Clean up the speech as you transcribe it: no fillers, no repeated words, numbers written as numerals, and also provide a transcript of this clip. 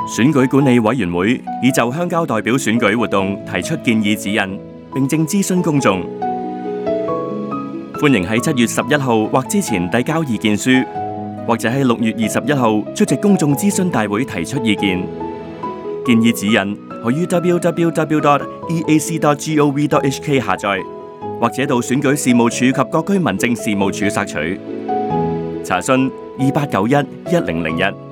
選舉管理委員會已就鄉郊代表選舉活動提出建議指引，並正諮詢公眾。歡迎喺7月11號或之前遞交意見書，或者喺6月21號出席公眾諮詢大會提出意見。建議指引可於 www.eac.gov.hk 下載，或者到選舉事務處及各區民政事務處索取。查詢28911001。